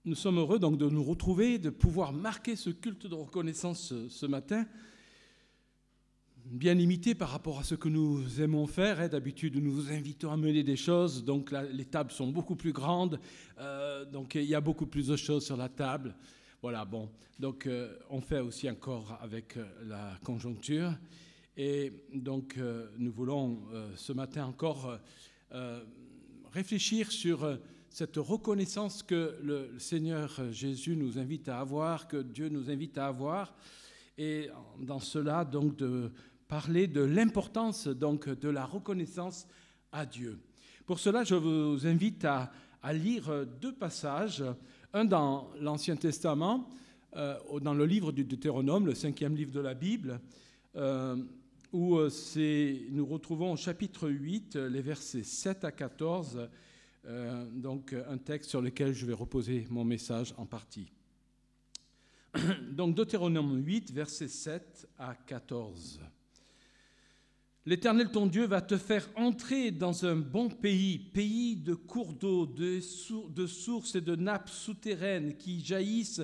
nous sommes heureux donc de nous retrouver, de pouvoir marquer ce culte de reconnaissance ce matin, bien limité par rapport à ce que nous aimons faire. D'habitude, nous vous invitons à mener des choses, donc là, les tables sont beaucoup plus grandes, donc il y a beaucoup plus de choses sur la table. Voilà, bon, donc on fait aussi encore avec la conjoncture. Et donc nous voulons ce matin encore réfléchir sur cette reconnaissance que le Seigneur Jésus nous invite à avoir, que Dieu nous invite à avoir, et dans cela donc de parler de l'importance donc de la reconnaissance à Dieu. Pour cela, je vous invite à lire deux passages, un dans l'Ancien Testament, dans le livre du Deutéronome, le 5e livre de la Bible, où nous retrouvons au chapitre 8, les versets 7 à 14, donc un texte sur lequel je vais reposer mon message en partie. Donc Deutéronome 8, versets 7 à 14. L'Éternel ton Dieu va te faire entrer dans un bon pays, pays de cours d'eau, de sources et de nappes souterraines qui jaillissent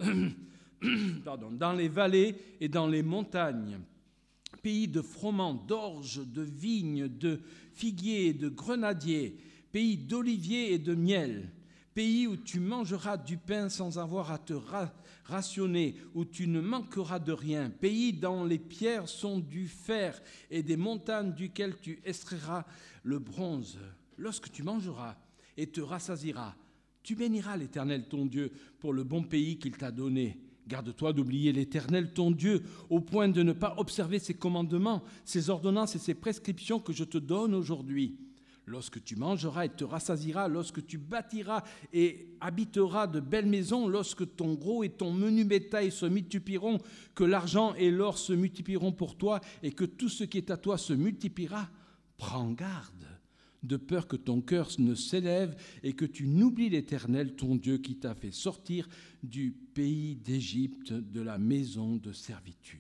dans les vallées et dans les montagnes, pays de froment, d'orge, de vignes, de figuiers, de grenadiers, pays d'oliviers et de miel, pays où tu mangeras du pain sans avoir à te rationner, où tu ne manqueras de rien, pays dont les pierres sont du fer et des montagnes duquel tu extrairas le bronze. Lorsque tu mangeras et te rassasieras, tu béniras l'Éternel ton Dieu pour le bon pays qu'il t'a donné. Garde-toi d'oublier l'Éternel ton Dieu au point de ne pas observer ses commandements, ses ordonnances et ses prescriptions que je te donne aujourd'hui. Lorsque tu mangeras et te rassasieras, lorsque tu bâtiras et habiteras de belles maisons, lorsque ton gros et ton menu bétail se multiplieront, que l'argent et l'or se multiplieront pour toi et que tout ce qui est à toi se multipliera, prends garde, de peur que ton cœur ne s'élève et que tu n'oublies l'Éternel ton Dieu qui t'a fait sortir du pays d'Égypte, de la maison de servitude.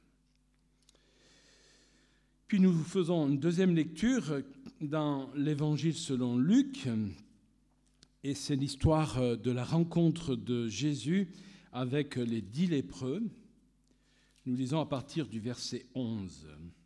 Puis nous faisons une deuxième lecture dans l'Évangile selon Luc, et c'est l'histoire de la rencontre de Jésus avec les 10 lépreux. Nous lisons à partir du verset 11.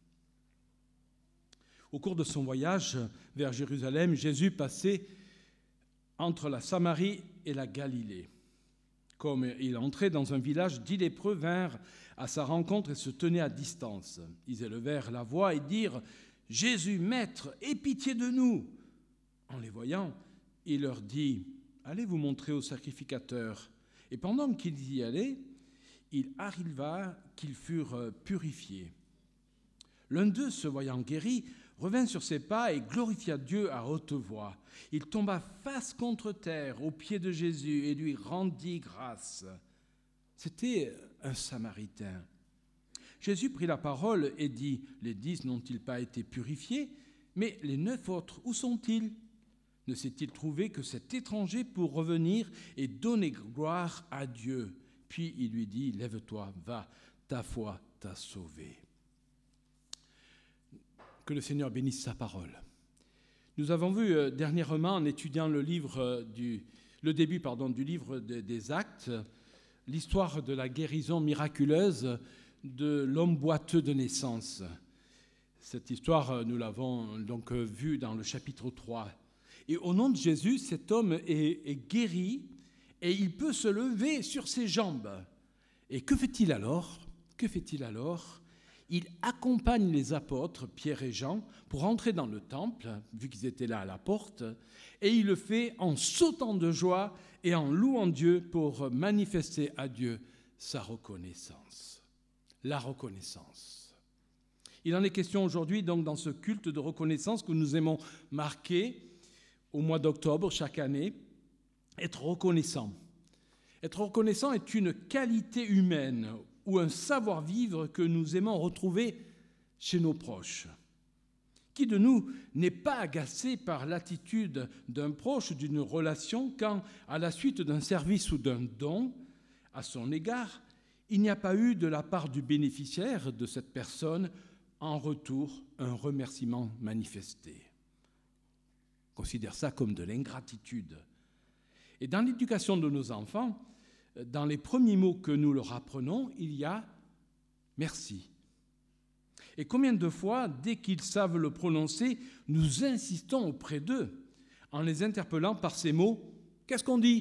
Au cours de son voyage vers Jérusalem, Jésus passait entre la Samarie et la Galilée. Comme il entrait dans un village, 10 lépreux vinrent à sa rencontre et se tenaient à distance. Ils élevèrent la voix et dirent « Jésus, Maître, aie pitié de nous !» En les voyant, il leur dit « Allez vous montrer au sacrificateur. » Et pendant qu'ils y allaient, il arriva qu'ils furent purifiés. L'un d'eux, se voyant guéri, revint sur ses pas et glorifia Dieu à haute voix. Il tomba face contre terre aux pieds de Jésus et lui rendit grâce. C'était un Samaritain. Jésus prit la parole et dit « Les 10 n'ont-ils pas été purifiés? Mais les 9 autres, où sont-ils? Ne s'est-il trouvé que cet étranger pour revenir et donner gloire à Dieu ?» Puis il lui dit « Lève-toi, va, ta foi t'a sauvé. » Que le Seigneur bénisse sa parole. Nous avons vu dernièrement, en étudiant le début du livre des Actes, l'histoire de la guérison miraculeuse de l'homme boiteux de naissance. Cette histoire, nous l'avons donc vue dans le chapitre 3. Et au nom de Jésus, cet homme est guéri et il peut se lever sur ses jambes. Et que fait-il alors? Il accompagne les apôtres, Pierre et Jean, pour entrer dans le temple, vu qu'ils étaient là à la porte, et il le fait en sautant de joie et en louant Dieu pour manifester à Dieu sa reconnaissance. La reconnaissance. Il en est question aujourd'hui, donc, dans ce culte de reconnaissance que nous aimons marquer au mois d'octobre chaque année, être reconnaissant. Être reconnaissant est une qualité humaine ou un savoir-vivre que nous aimons retrouver chez nos proches. Qui de nous n'est pas agacé par l'attitude d'un proche, d'une relation, quand, à la suite d'un service ou d'un don à son égard, il n'y a pas eu de la part du bénéficiaire de cette personne en retour un remerciement manifesté? On considère ça comme de l'ingratitude. Et dans l'éducation de nos enfants, dans les premiers mots que nous leur apprenons, il y a « merci ». Et combien de fois, dès qu'ils savent le prononcer, nous insistons auprès d'eux en les interpellant par ces mots « Qu'est-ce qu'on dit ?»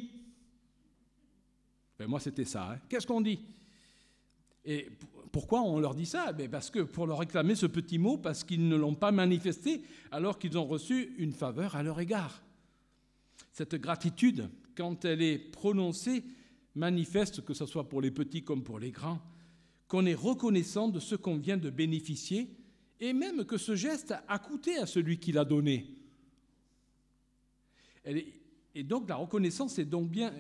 Moi, c'était ça. Hein. Qu'est-ce qu'on dit? Et pourquoi on leur dit ça? Parce que pour leur réclamer ce petit mot, parce qu'ils ne l'ont pas manifesté alors qu'ils ont reçu une faveur à leur égard. Cette gratitude, quand elle est prononcée, manifeste, que ce soit pour les petits comme pour les grands, qu'on est reconnaissant de ce qu'on vient de bénéficier et même que ce geste a coûté à celui qui l'a donné. Et donc la reconnaissance est donc bien,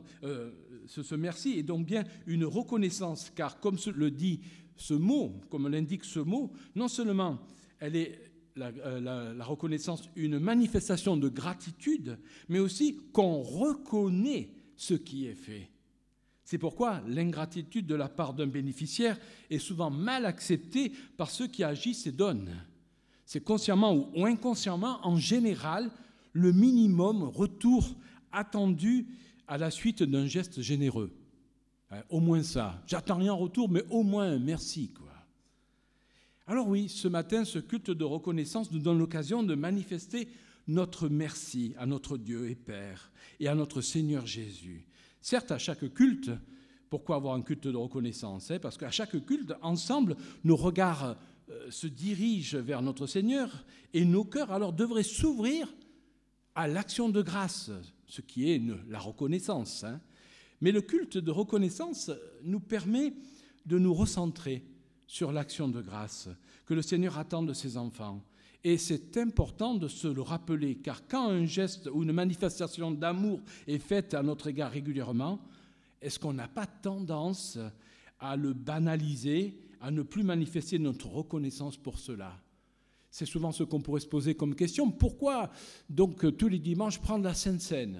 ce merci est donc bien une reconnaissance, car comme le dit ce mot, comme l'indique ce mot, non seulement elle est la reconnaissance une manifestation de gratitude, mais aussi qu'on reconnaît ce qui est fait. C'est pourquoi l'ingratitude de la part d'un bénéficiaire est souvent mal acceptée par ceux qui agissent et donnent. C'est consciemment ou inconsciemment, en général, le minimum retour attendu à la suite d'un geste généreux. Au moins ça. J'attends rien en retour, mais au moins un merci, quoi. Alors oui, ce matin, ce culte de reconnaissance nous donne l'occasion de manifester notre merci à notre Dieu et Père et à notre Seigneur Jésus. Certes, à chaque culte, pourquoi avoir un culte de reconnaissance? Parce qu'à chaque culte, ensemble, nos regards se dirigent vers notre Seigneur et nos cœurs alors devraient s'ouvrir à l'action de grâce, ce qui est la reconnaissance. Mais le culte de reconnaissance nous permet de nous recentrer sur l'action de grâce que le Seigneur attend de ses enfants. Et c'est important de se le rappeler, car quand un geste ou une manifestation d'amour est faite à notre égard régulièrement, est-ce qu'on n'a pas tendance à le banaliser, à ne plus manifester notre reconnaissance pour cela? C'est souvent ce qu'on pourrait se poser comme question. Pourquoi donc tous les dimanches prendre la Sainte Seine?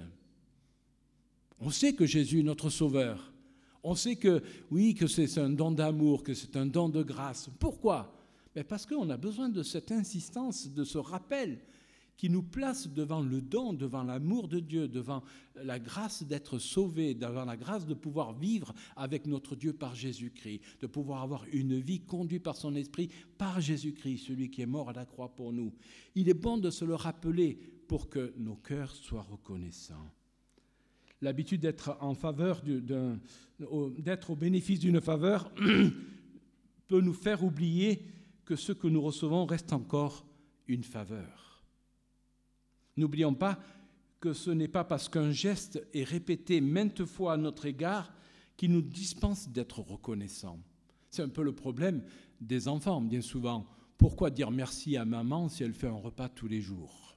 On sait que Jésus est notre Sauveur. On sait que, oui, que c'est un don d'amour, que c'est un don de grâce. Pourquoi? Parce qu'on a besoin de cette insistance, de ce rappel qui nous place devant le don, devant l'amour de Dieu, devant la grâce d'être sauvé, devant la grâce de pouvoir vivre avec notre Dieu par Jésus-Christ, de pouvoir avoir une vie conduite par son Esprit par Jésus-Christ, celui qui est mort à la croix pour nous. Il est bon de se le rappeler pour que nos cœurs soient reconnaissants. L'habitude d'être en faveur d'être au bénéfice d'une faveur peut nous faire oublier que ce que nous recevons reste encore une faveur. N'oublions pas que ce n'est pas parce qu'un geste est répété maintes fois à notre égard qu'il nous dispense d'être reconnaissants. C'est un peu le problème des enfants, bien souvent. Pourquoi dire merci à maman si elle fait un repas tous les jours?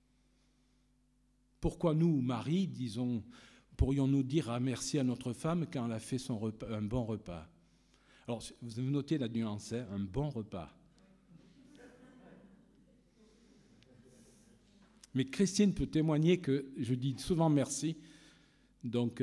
Pourquoi nous, maris, pourrions-nous dire merci à notre femme quand elle a fait un bon repas? Alors, vous notez la nuance, un bon repas. Mais Christine peut témoigner que je dis souvent merci, donc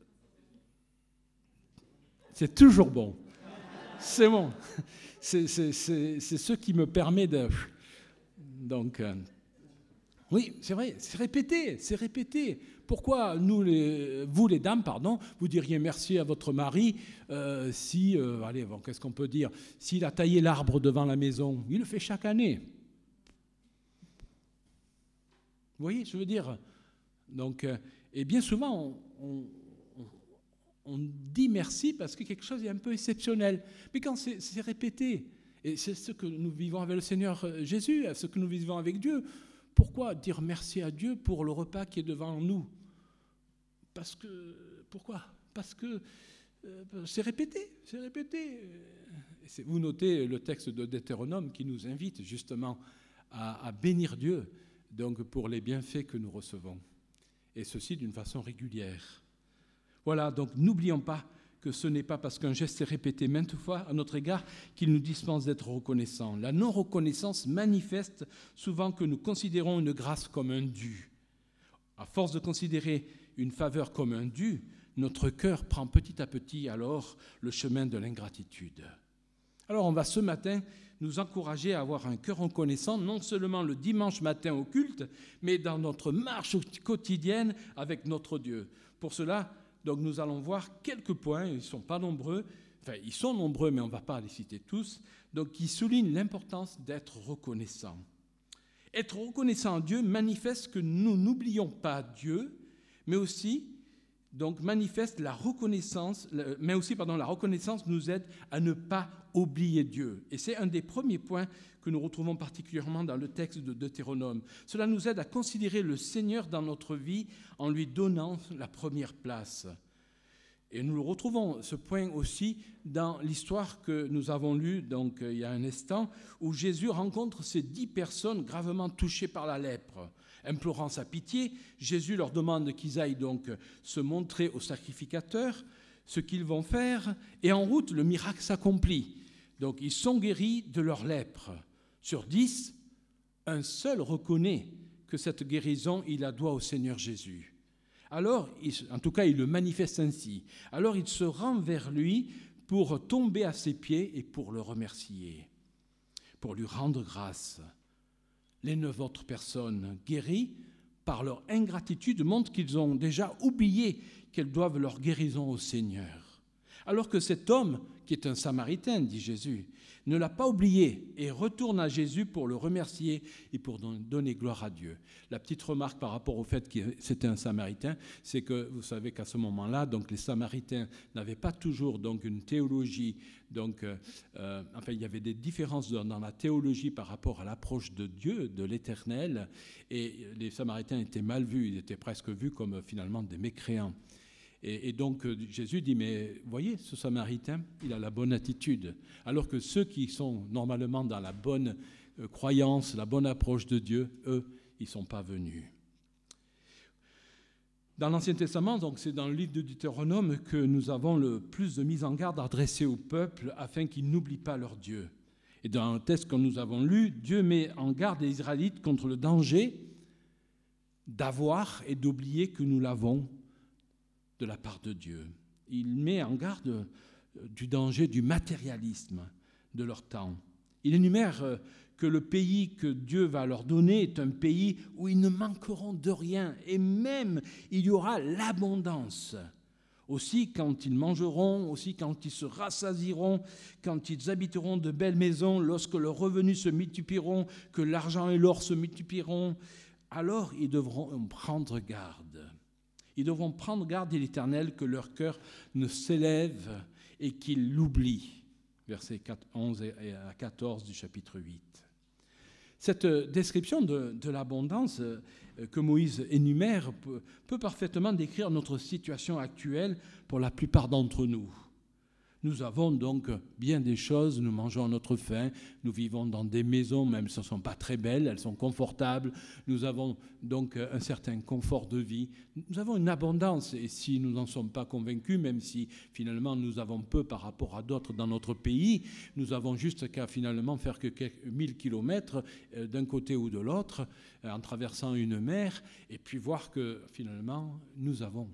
c'est toujours bon. C'est bon. C'est ce qui me permet de... Donc, oui, c'est vrai, c'est répété. Pourquoi vous les dames, vous diriez merci à votre mari si, qu'est-ce qu'on peut dire, s'il a taillé l'arbre devant la maison? Il le fait chaque année. Vous voyez, je veux dire. Donc, et bien souvent, on dit merci parce que quelque chose est un peu exceptionnel. Mais quand c'est répété, et c'est ce que nous vivons avec le Seigneur Jésus, ce que nous vivons avec Dieu, pourquoi dire merci à Dieu pour le repas qui est devant nous? Pourquoi? Parce que c'est répété. Vous notez le texte de Deutéronome qui nous invite justement à bénir Dieu, donc pour les bienfaits que nous recevons, et ceci d'une façon régulière. Voilà, donc n'oublions pas que ce n'est pas parce qu'un geste est répété maintes fois à notre égard qu'il nous dispense d'être reconnaissants. La non-reconnaissance manifeste souvent que nous considérons une grâce comme un dû. À force de considérer une faveur comme un dû, notre cœur prend petit à petit alors le chemin de l'ingratitude. Alors on va ce matin nous encourager à avoir un cœur reconnaissant, non seulement le dimanche matin au culte, mais dans notre marche quotidienne avec notre Dieu. Pour cela, donc, nous allons voir quelques points, ils ne sont pas nombreux, enfin ils sont nombreux mais on ne va pas les citer tous, donc qui soulignent l'importance d'être reconnaissant. Être reconnaissant à Dieu manifeste que nous n'oublions pas Dieu, mais aussi donc manifeste la reconnaissance, la reconnaissance nous aide à ne pas oublier Dieu. Et c'est un des premiers points que nous retrouvons particulièrement dans le texte de Deutéronome. Cela nous aide à considérer le Seigneur dans notre vie en lui donnant la première place. Et nous le retrouvons, ce point aussi, dans l'histoire que nous avons lue donc, il y a un instant, où Jésus rencontre ces 10 personnes gravement touchées par la lèpre. Implorant sa pitié, Jésus leur demande qu'ils aillent donc se montrer au sacrificateur, ce qu'ils vont faire, et en route, le miracle s'accomplit. Donc, ils sont guéris de leur lèpre. Sur 10, un seul reconnaît que cette guérison, il la doit au Seigneur Jésus. Alors, en tout cas, il le manifeste ainsi. Alors, il se rend vers lui pour tomber à ses pieds et pour le remercier, pour lui rendre grâce. Les 9 autres personnes guéries par leur ingratitude montrent qu'ils ont déjà oublié qu'elles doivent leur guérison au Seigneur. Alors que cet homme, qui est un Samaritain, dit Jésus, ne l'a pas oublié et retourne à Jésus pour le remercier et pour donner gloire à Dieu. La petite remarque par rapport au fait que c'était un Samaritain, c'est que vous savez qu'à ce moment-là, donc les Samaritains n'avaient pas toujours donc une théologie. Donc, il y avait des différences dans la théologie par rapport à l'approche de Dieu, de l'Éternel, et les Samaritains étaient mal vus, ils étaient presque vus comme finalement des mécréants. Et donc Jésus dit, mais voyez, ce Samaritain, il a la bonne attitude, alors que ceux qui sont normalement dans la bonne croyance, la bonne approche de Dieu, eux, ils ne sont pas venus. Dans l'Ancien Testament, donc c'est dans le livre de Deutéronome que nous avons le plus de mise en garde adressée au peuple afin qu'ils n'oublient pas leur Dieu. Et dans le texte que nous avons lu, Dieu met en garde les Israélites contre le danger d'avoir et d'oublier que nous l'avons de la part de Dieu. Il met en garde du danger du matérialisme de leur temps. Il énumère que le pays que Dieu va leur donner est un pays où ils ne manqueront de rien et même il y aura l'abondance. Aussi quand ils mangeront, aussi quand ils se rassasieront, quand ils habiteront de belles maisons, lorsque leurs revenus se multiplieront, que l'argent et l'or se multiplieront, alors ils devront prendre garde. Ils devront prendre garde, dit l'Éternel, que leur cœur ne s'élève et qu'ils l'oublient. Versets 11 à 14 du chapitre 8. Cette description de l'abondance que Moïse énumère peut parfaitement décrire notre situation actuelle pour la plupart d'entre nous. Nous avons donc bien des choses, nous mangeons à notre faim, nous vivons dans des maisons, même si elles ne sont pas très belles, elles sont confortables, nous avons donc un certain confort de vie, nous avons une abondance, et si nous n'en sommes pas convaincus, même si finalement nous avons peu par rapport à d'autres dans notre pays, nous avons juste qu'à finalement faire que quelques 1000 kilomètres d'un côté ou de l'autre, en traversant une mer, et puis voir que finalement nous avons.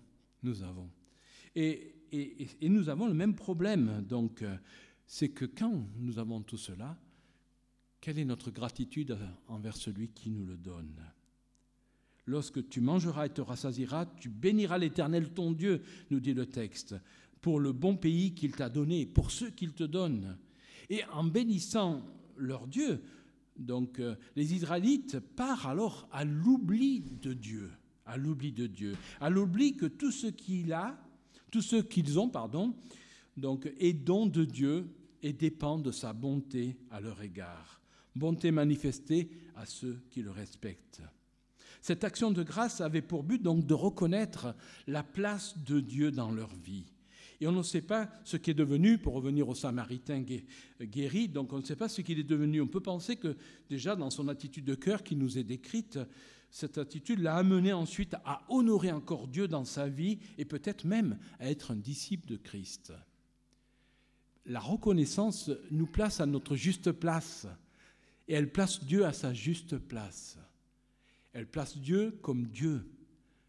Et nous avons le même problème, donc c'est que quand nous avons tout cela, quelle est notre gratitude envers celui qui nous le donne ? Lorsque tu mangeras et te rassasieras, tu béniras l'Éternel ton Dieu, nous dit le texte, pour le bon pays qu'il t'a donné, pour ceux qu'il te donne. Et en bénissant leur Dieu, donc les Israélites partent alors à l'oubli de Dieu, à l'oubli que tout ce qu'ils ont, donc, est don de Dieu et dépend de sa bonté à leur égard. Bonté manifestée à ceux qui le respectent. Cette action de grâce avait pour but donc de reconnaître la place de Dieu dans leur vie. Et on ne sait pas ce qui est devenu, pour revenir au Samaritain guéri, donc on ne sait pas ce qu'il est devenu. On peut penser que déjà dans son attitude de cœur qui nous est décrite, cette attitude l'a amené ensuite à honorer encore Dieu dans sa vie et peut-être même à être un disciple de Christ. La reconnaissance nous place à notre juste place et elle place Dieu à sa juste place. Elle place Dieu comme Dieu,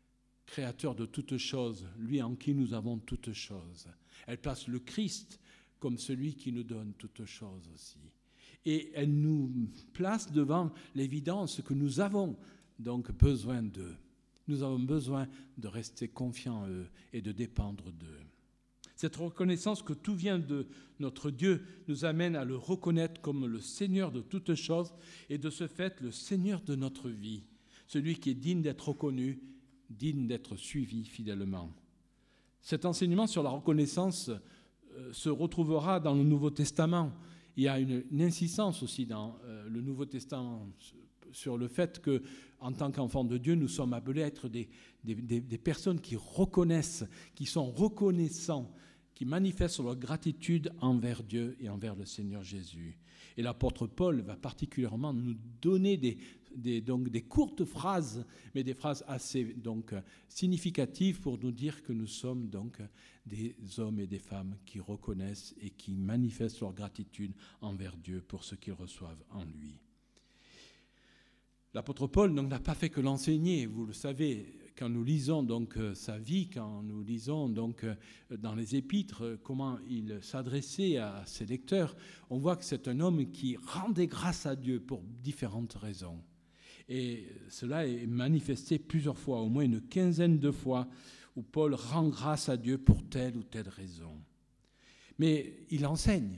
créateur de toutes choses, lui en qui nous avons toutes choses. Elle place le Christ comme celui qui nous donne toutes choses aussi. Et elle nous place devant l'évidence que nous avons donc besoin d'eux. Nous avons besoin de rester confiants en eux et de dépendre d'eux. Cette reconnaissance que tout vient de notre Dieu nous amène à le reconnaître comme le Seigneur de toutes choses et de ce fait le Seigneur de notre vie, celui qui est digne d'être reconnu, digne d'être suivi fidèlement. Cet enseignement sur la reconnaissance se retrouvera dans le Nouveau Testament. Il y a une insistance aussi dans le Nouveau Testament sur le fait que, en tant qu'enfants de Dieu, nous sommes appelés à être des personnes qui reconnaissent, qui sont reconnaissants, qui manifestent leur gratitude envers Dieu et envers le Seigneur Jésus. Et l'apôtre Paul va particulièrement nous donner des courtes phrases, mais des phrases assez significatives pour nous dire que nous sommes donc des hommes et des femmes qui reconnaissent et qui manifestent leur gratitude envers Dieu pour ce qu'ils reçoivent en lui. L'apôtre Paul n'a pas fait que l'enseigner, vous le savez, quand nous lisons sa vie, quand nous lisons dans les épîtres comment il s'adressait à ses lecteurs, on voit que c'est un homme qui rendait grâce à Dieu pour différentes raisons. Et cela est manifesté plusieurs fois, au moins une quinzaine de fois, où Paul rend grâce à Dieu pour telle ou telle raison. Mais il enseigne,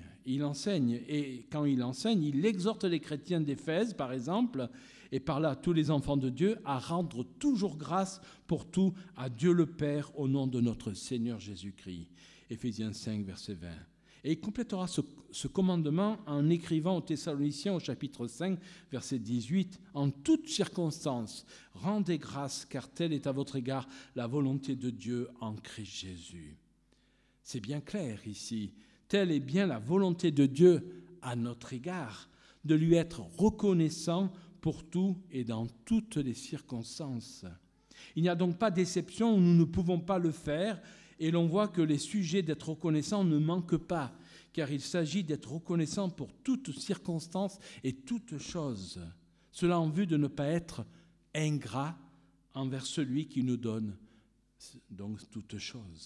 et quand il enseigne, il exhorte les chrétiens d'Éphèse, par exemple, et par là tous les enfants de Dieu, à rendre toujours grâce pour tout à Dieu le Père au nom de notre Seigneur Jésus-Christ. Éphésiens 5, verset 20. Et il complétera ce commandement en écrivant aux Thessaloniciens au chapitre 5, verset 18, « En toutes circonstances, rendez grâce, car telle est à votre égard la volonté de Dieu en Christ Jésus. » C'est bien clair ici. Telle est bien la volonté de Dieu à notre égard, de lui être reconnaissant pour tout et dans toutes les circonstances. Il n'y a donc pas d'exception où nous ne pouvons pas le faire, et l'on voit que les sujets d'être reconnaissant ne manquent pas, car il s'agit d'être reconnaissant pour toutes circonstances et toutes choses. Cela en vue de ne pas être ingrat envers celui qui nous donne donc toutes choses,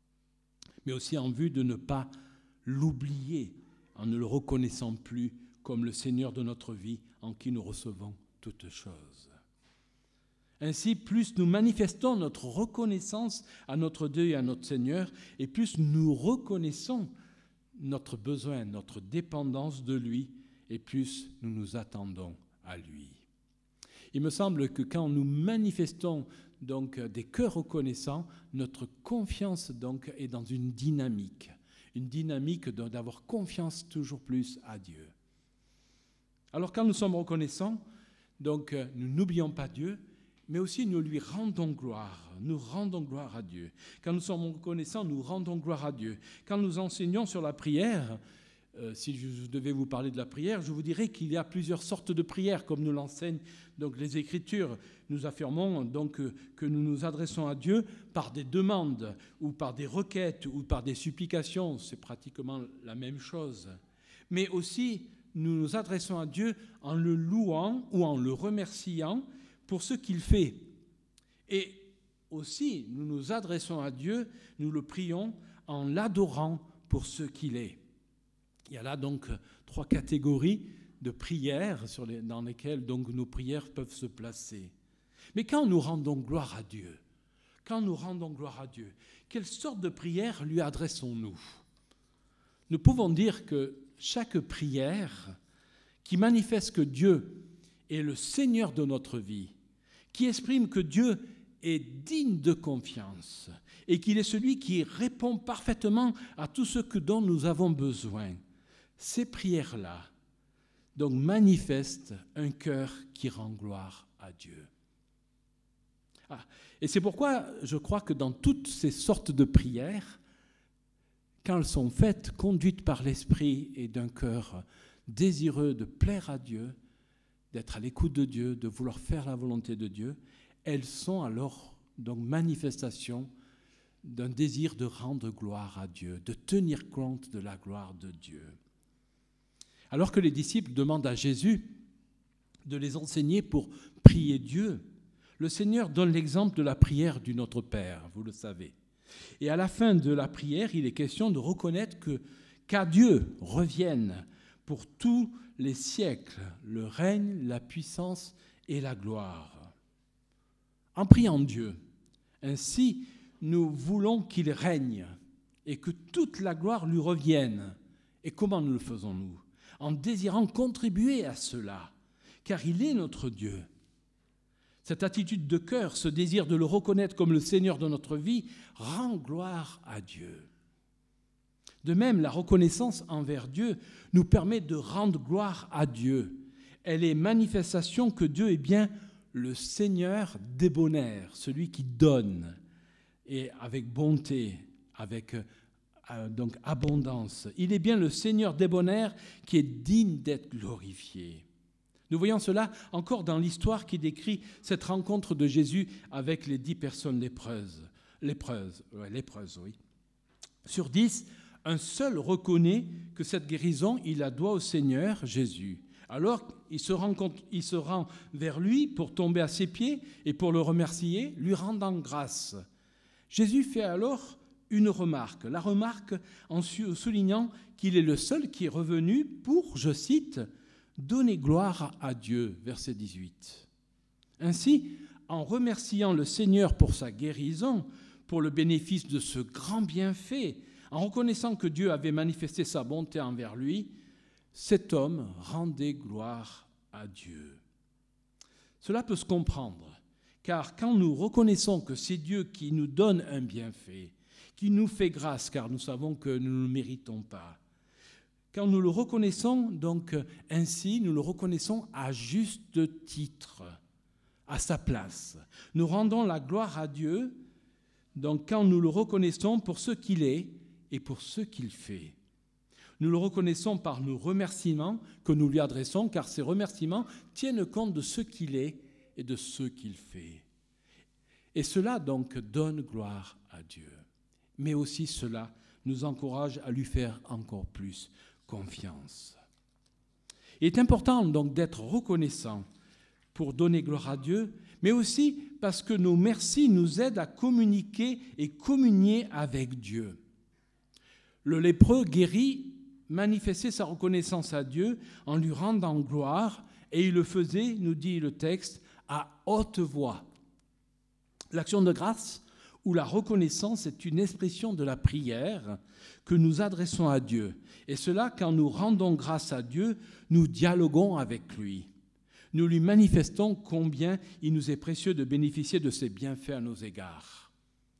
mais aussi en vue de ne pas l'oublier en ne le reconnaissant plus comme le Seigneur de notre vie en qui nous recevons toutes choses. Ainsi, plus nous manifestons notre reconnaissance à notre Dieu et à notre Seigneur, et plus nous reconnaissons notre besoin, notre dépendance de lui, et plus nous nous attendons à lui. Il me semble que quand nous manifestons donc des cœurs reconnaissants, notre confiance donc est dans une dynamique d'avoir confiance toujours plus à Dieu. Alors quand nous sommes reconnaissants, donc nous n'oublions pas Dieu, mais aussi nous lui rendons gloire. Nous rendons gloire à Dieu. Quand nous sommes reconnaissants, nous rendons gloire à Dieu. Quand nous enseignons sur la prière, si je devais vous parler de la prière, je vous dirais qu'il y a plusieurs sortes de prières, comme nous l'enseignent donc les Écritures. Nous affirmons donc que nous nous adressons à Dieu par des demandes, ou par des requêtes, ou par des supplications. C'est pratiquement la même chose. Mais aussi, nous nous adressons à Dieu en le louant ou en le remerciant pour ce qu'il fait. Et aussi, nous nous adressons à Dieu, nous le prions en l'adorant pour ce qu'il est. Il y a là donc 3 catégories de prières dans lesquelles donc nos prières peuvent se placer. Mais quand nous rendons gloire à Dieu, quelle sorte de prière lui adressons-nous ? Nous pouvons dire que chaque prière qui manifeste que Dieu est le Seigneur de notre vie, qui exprime que Dieu est digne de confiance et qu'il est celui qui répond parfaitement à tout ce dont nous avons besoin. Ces prières-là donc manifestent un cœur qui rend gloire à Dieu. Et c'est pourquoi je crois que dans toutes ces sortes de prières, quand elles sont faites, conduites par l'Esprit et d'un cœur désireux de plaire à Dieu, d'être à l'écoute de Dieu, de vouloir faire la volonté de Dieu, elles sont alors donc manifestation d'un désir de rendre gloire à Dieu, de tenir compte de la gloire de Dieu. Alors que les disciples demandent à Jésus de les enseigner pour prier Dieu, le Seigneur donne l'exemple de la prière du Notre Père, vous le savez. Et à la fin de la prière, il est question de reconnaître qu'à Dieu reviennent pour tous les siècles le règne, la puissance et la gloire. En priant Dieu, ainsi nous voulons qu'il règne et que toute la gloire lui revienne. Et comment nous le faisons-nous ? En désirant contribuer à cela, car il est notre Dieu. Cette attitude de cœur, ce désir de le reconnaître comme le Seigneur de notre vie, rend gloire à Dieu. De même, la reconnaissance envers Dieu nous permet de rendre gloire à Dieu. Elle est manifestation que Dieu est bien le Seigneur débonnaire, celui qui donne, et avec bonté, avec donc abondance. Il est bien le Seigneur débonnaire qui est digne d'être glorifié. Nous voyons cela encore dans l'histoire qui décrit cette rencontre de Jésus avec les 10 personnes lépreuses. Sur 10, un seul reconnaît que cette guérison, il la doit au Seigneur Jésus. Alors, il se rend vers lui pour tomber à ses pieds et pour le remercier, lui rendant grâce. Jésus fait alors une remarque. La remarque en soulignant qu'il est le seul qui est revenu pour, je cite, « donner gloire à Dieu », verset 18. Ainsi, en remerciant le Seigneur pour sa guérison, pour le bénéfice de ce grand bienfait, en reconnaissant que Dieu avait manifesté sa bonté envers lui, cet homme rendait gloire à Dieu. Cela peut se comprendre, car quand nous reconnaissons que c'est Dieu qui nous donne un bienfait, qui nous fait grâce, car nous savons que nous ne le méritons pas, quand nous le reconnaissons donc ainsi, nous le reconnaissons à juste titre, à sa place. Nous rendons la gloire à Dieu, donc quand nous le reconnaissons pour ce qu'il est et pour ce qu'il fait. Nous le reconnaissons par nos remerciements que nous lui adressons, car ces remerciements tiennent compte de ce qu'il est et de ce qu'il fait. Et cela donc donne gloire à Dieu. Mais aussi cela nous encourage à lui faire encore plus confiance. Il est important donc d'être reconnaissant pour donner gloire à Dieu, mais aussi parce que nos merci nous aident à communiquer et communier avec Dieu. Le lépreux guéri manifestait sa reconnaissance à Dieu en lui rendant gloire, et il le faisait, nous dit le texte, à haute voix. L'action de grâce ou la reconnaissance est une expression de la prière que nous adressons à Dieu. Et cela, quand nous rendons grâce à Dieu, nous dialoguons avec lui. Nous lui manifestons combien il nous est précieux de bénéficier de ses bienfaits à nos égards.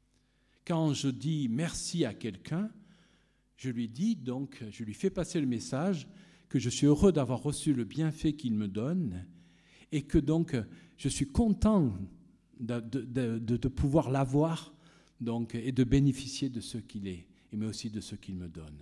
Quand je dis merci à quelqu'un, je lui fais passer le message que je suis heureux d'avoir reçu le bienfait qu'il me donne et que donc je suis content de pouvoir l'avoir donc, et de bénéficier de ce qu'il est, mais aussi de ce qu'il me donne.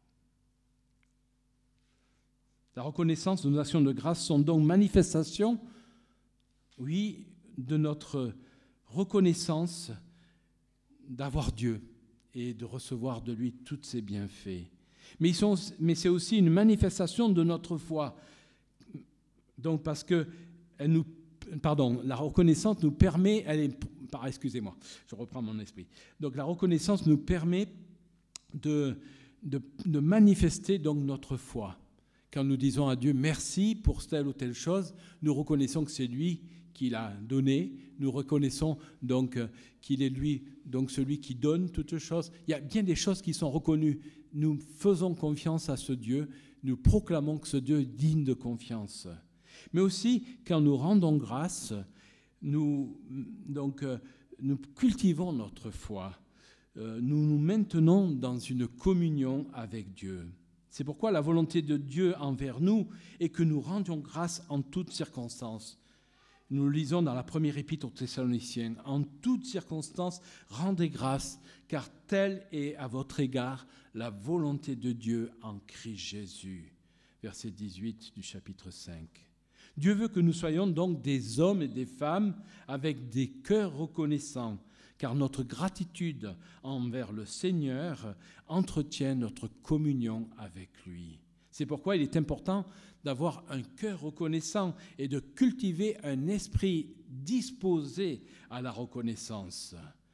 La reconnaissance de nos actions de grâce sont donc manifestations, oui, de notre reconnaissance d'avoir Dieu et de recevoir de lui tous ses bienfaits. Mais c'est aussi une manifestation de notre foi. Donc parce que la reconnaissance nous permet, excusez-moi, je reprends mon esprit. Donc la reconnaissance nous permet de manifester donc notre foi. Quand nous disons à Dieu merci pour telle ou telle chose, nous reconnaissons que c'est lui qui l'a donné. Nous reconnaissons donc qu'il est lui, donc celui qui donne toutes choses. Il y a bien des choses qui sont reconnues. Nous faisons confiance à ce Dieu. Nous proclamons que ce Dieu est digne de confiance. Mais aussi, quand nous rendons grâce, nous cultivons notre foi. Nous nous maintenons dans une communion avec Dieu. C'est pourquoi la volonté de Dieu envers nous est que nous rendions grâce en toutes circonstances. Nous le lisons dans la première épître aux Thessaloniciens. En toutes circonstances, rendez grâce, car telle est à votre égard la volonté de Dieu en Christ Jésus. Verset 18 du chapitre 5. Dieu veut que nous soyons donc des hommes et des femmes avec des cœurs reconnaissants, car notre gratitude envers le Seigneur entretient notre communion avec lui. C'est pourquoi il est important d'avoir un cœur reconnaissant et de cultiver un esprit disposé à la reconnaissance.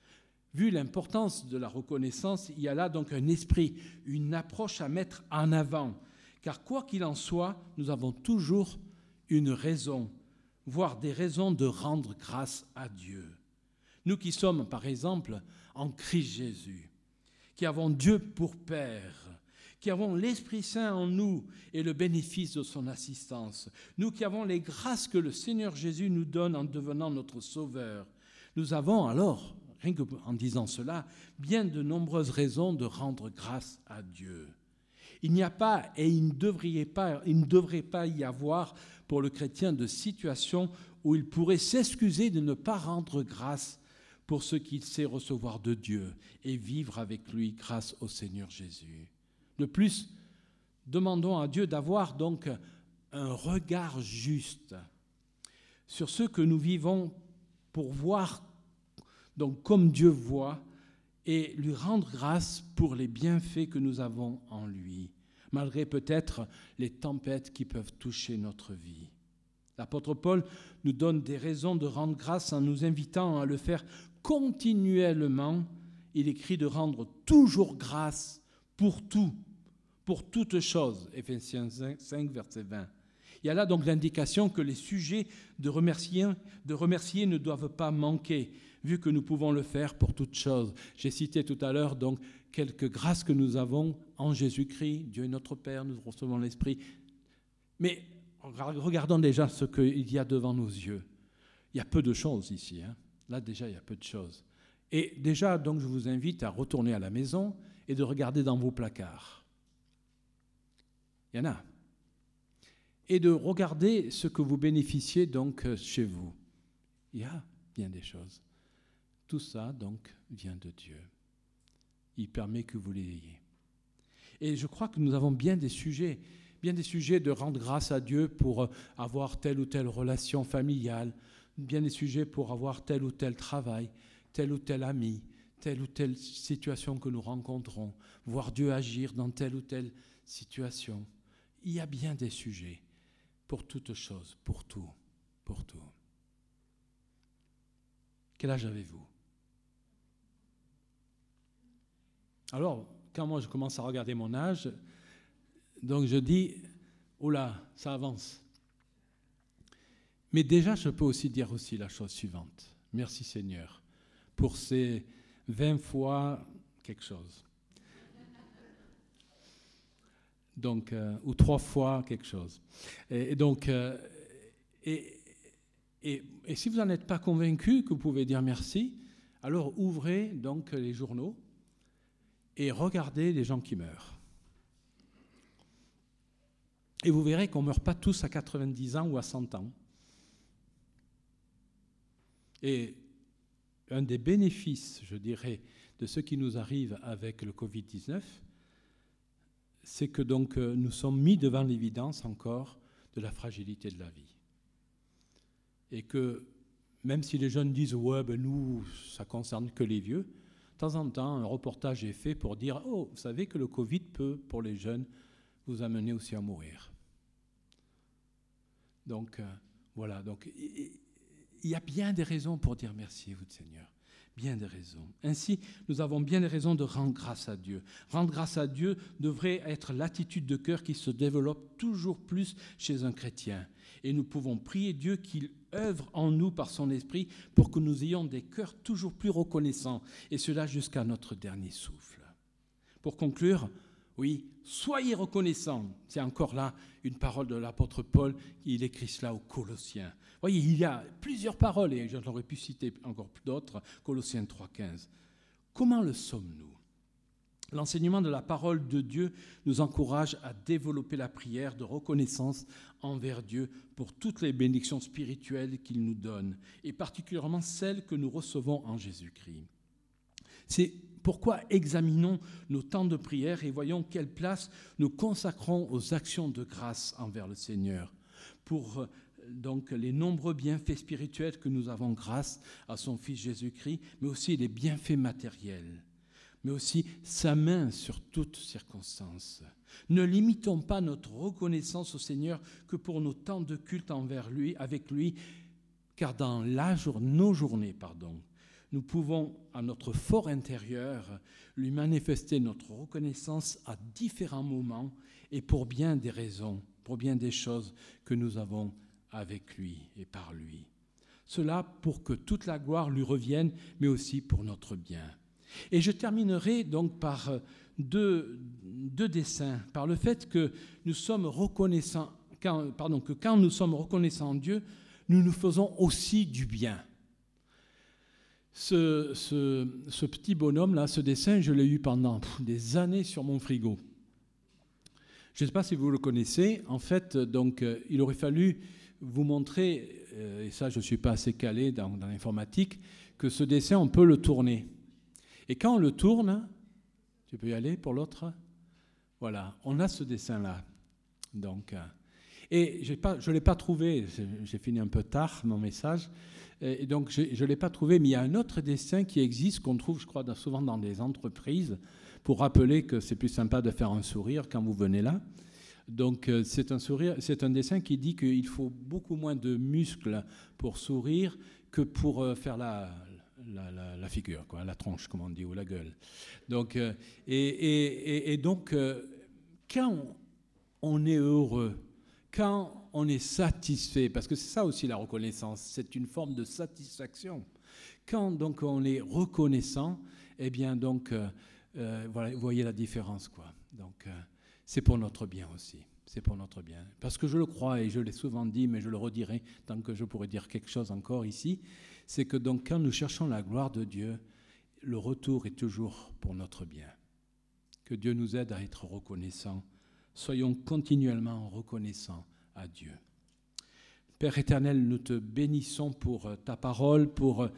vu l'importance de la reconnaissance, il y a là donc un esprit, une approche à mettre en avant. Car quoi qu'il en soit, nous avons toujours une raison, voire des raisons de rendre grâce à Dieu. Nous qui sommes, par exemple, en Christ Jésus, qui avons Dieu pour Père, qui avons l'Esprit Saint en nous et le bénéfice de son assistance, nous qui avons les grâces que le Seigneur Jésus nous donne en devenant notre Sauveur, nous avons alors, rien qu'en disant cela, bien de nombreuses raisons de rendre grâce à Dieu. Il n'y a pas et il ne devrait pas y avoir pour le chrétien de situation où il pourrait s'excuser de ne pas rendre grâce pour ce qu'il sait recevoir de Dieu et vivre avec lui grâce au Seigneur Jésus. De plus, demandons à Dieu d'avoir donc un regard juste sur ce que nous vivons pour voir donc comme Dieu voit et lui rendre grâce pour les bienfaits que nous avons en lui, malgré peut-être les tempêtes qui peuvent toucher notre vie. L'apôtre Paul nous donne des raisons de rendre grâce en nous invitant à le faire continuellement. Il écrit de rendre toujours grâce pour tout, pour toutes choses. Éphésiens 5, verset 20. Il y a là donc l'indication que les sujets de remercier ne doivent pas manquer, vu que nous pouvons le faire pour toutes choses. J'ai cité tout à l'heure donc quelques grâces que nous avons en Jésus-Christ. Dieu est notre Père, nous recevons l'Esprit. Mais regardons déjà ce qu'il y a devant nos yeux. Il y a peu de choses ici. Là déjà, il y a peu de choses. Et déjà, donc, je vous invite à retourner à la maison et de regarder dans vos placards. Il y en a. Et de regarder ce que vous bénéficiez donc chez vous. Il y a bien des choses. Tout ça, donc, vient de Dieu. Il permet que vous l'ayez. Et je crois que nous avons bien des sujets de rendre grâce à Dieu pour avoir telle ou telle relation familiale, bien des sujets pour avoir tel ou tel travail, tel ou tel ami, telle ou telle situation que nous rencontrons, voir Dieu agir dans telle ou telle situation. Il y a bien des sujets pour toutes choses, pour tout, pour tout. Quel âge avez-vous ? Alors, quand moi je commence à regarder mon âge, donc je dis, oh là, ça avance. Mais déjà, je peux aussi dire aussi la chose suivante. Merci Seigneur pour ces 20 fois quelque chose. Donc, ou 3 fois quelque chose. Et donc, si vous n'en êtes pas convaincu que vous pouvez dire merci, alors ouvrez donc les journaux et regardez les gens qui meurent. Et vous verrez qu'on ne meurt pas tous à 90 ans ou à 100 ans. Et un des bénéfices, je dirais, de ce qui nous arrive avec le Covid-19, c'est que donc nous sommes mis devant l'évidence encore de la fragilité de la vie. Et que même si les jeunes disent « ouais, ben nous, ça ne concerne que les vieux », de temps en temps, un reportage est fait pour dire « oh, vous savez que le Covid peut, pour les jeunes, vous amener aussi à mourir ». Donc, voilà. Donc, il y a bien des raisons pour dire merci à vous, Seigneur. Bien des raisons. Ainsi, nous avons bien des raisons de rendre grâce à Dieu. Rendre grâce à Dieu devrait être l'attitude de cœur qui se développe toujours plus chez un chrétien. Et nous pouvons prier Dieu qu'il œuvre en nous par son esprit pour que nous ayons des cœurs toujours plus reconnaissants, et cela jusqu'à notre dernier souffle. Pour conclure, oui, soyez reconnaissants. C'est encore là une parole de l'apôtre Paul, il écrit cela aux Colossiens. Vous voyez, il y a plusieurs paroles, et j'en aurais pu citer encore d'autres, Colossiens 3,15. Comment le sommes-nous ? L'enseignement de la parole de Dieu nous encourage à développer la prière de reconnaissance envers Dieu pour toutes les bénédictions spirituelles qu'il nous donne, et particulièrement celles que nous recevons en Jésus-Christ. C'est pourquoi examinons nos temps de prière et voyons quelle place nous consacrons aux actions de grâce envers le Seigneur, pour donc les nombreux bienfaits spirituels que nous avons grâce à son Fils Jésus-Christ, mais aussi les bienfaits matériels, mais aussi sa main sur toutes circonstances. Ne limitons pas notre reconnaissance au Seigneur que pour nos temps de culte envers lui, avec lui, car dans nos journées, nous pouvons, à notre fort intérieur, lui manifester notre reconnaissance à différents moments et pour bien des raisons, pour bien des choses que nous avons avec lui et par lui. Cela pour que toute la gloire lui revienne, mais aussi pour notre bien. Et je terminerai donc par deux dessins, par le fait que nous sommes reconnaissants, que quand nous sommes reconnaissants en Dieu, nous nous faisons aussi du bien. Ce petit bonhomme-là, ce dessin, je l'ai eu pendant des années sur mon frigo. Je ne sais pas si vous le connaissez. En fait, donc, il aurait fallu vous montrer, et ça je ne suis pas assez calé dans l'informatique, que ce dessin, on peut le tourner. Et quand on le tourne, tu peux y aller pour l'autre? Voilà, on a ce dessin-là. Donc, et je ne l'ai pas trouvé, j'ai fini un peu tard mon message, et donc je ne l'ai pas trouvé, mais il y a un autre dessin qui existe, qu'on trouve, je crois, souvent dans des entreprises, pour rappeler que c'est plus sympa de faire un sourire quand vous venez là. Donc c'est un dessin qui dit qu'il faut beaucoup moins de muscles pour sourire que pour faire la figure, quoi, la tronche, comme on dit, ou la gueule. Donc, donc, quand on est heureux, quand on est satisfait, parce que c'est ça aussi la reconnaissance, c'est une forme de satisfaction. Quand donc on est reconnaissant, eh bien donc, voilà, vous voyez la différence, quoi. Donc, c'est pour notre bien aussi. C'est pour notre bien. Parce que je le crois, et je l'ai souvent dit, mais je le redirai tant que je pourrais dire quelque chose encore ici, c'est que donc quand nous cherchons la gloire de Dieu, le retour est toujours pour notre bien. Que Dieu nous aide à être reconnaissants. Soyons continuellement reconnaissants à Dieu. Père éternel, nous te bénissons pour ta parole, pour...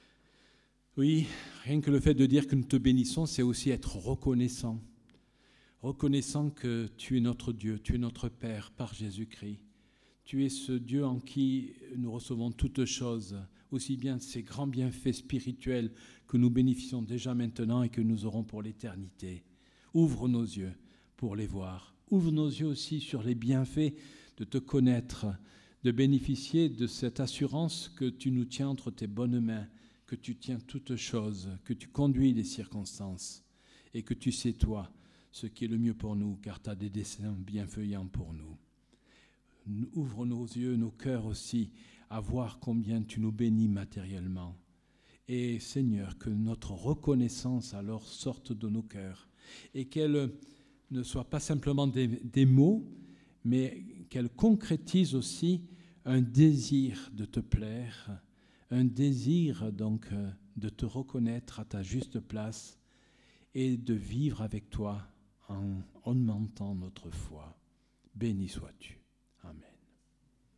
Oui, rien que le fait de dire que nous te bénissons, c'est aussi être reconnaissant. Reconnaissant que tu es notre Dieu, tu es notre Père par Jésus-Christ. Tu es ce Dieu en qui nous recevons toutes choses, aussi bien ces grands bienfaits spirituels que nous bénéficions déjà maintenant et que nous aurons pour l'éternité. Ouvre nos yeux pour les voir. Ouvre nos yeux aussi sur les bienfaits de te connaître, de bénéficier de cette assurance que tu nous tiens entre tes bonnes mains, que tu tiens toutes choses, que tu conduis les circonstances et que tu sais, toi, ce qui est le mieux pour nous, car tu as des desseins bienfaisants pour nous. Ouvre nos yeux, nos cœurs aussi, à voir combien tu nous bénis matériellement. Et Seigneur, que notre reconnaissance alors sorte de nos cœurs et qu'elle ne soit pas simplement des mots, mais qu'elle concrétise aussi un désir de te plaire, un désir donc de te reconnaître à ta juste place et de vivre avec toi en augmentant notre foi. Béni sois-tu.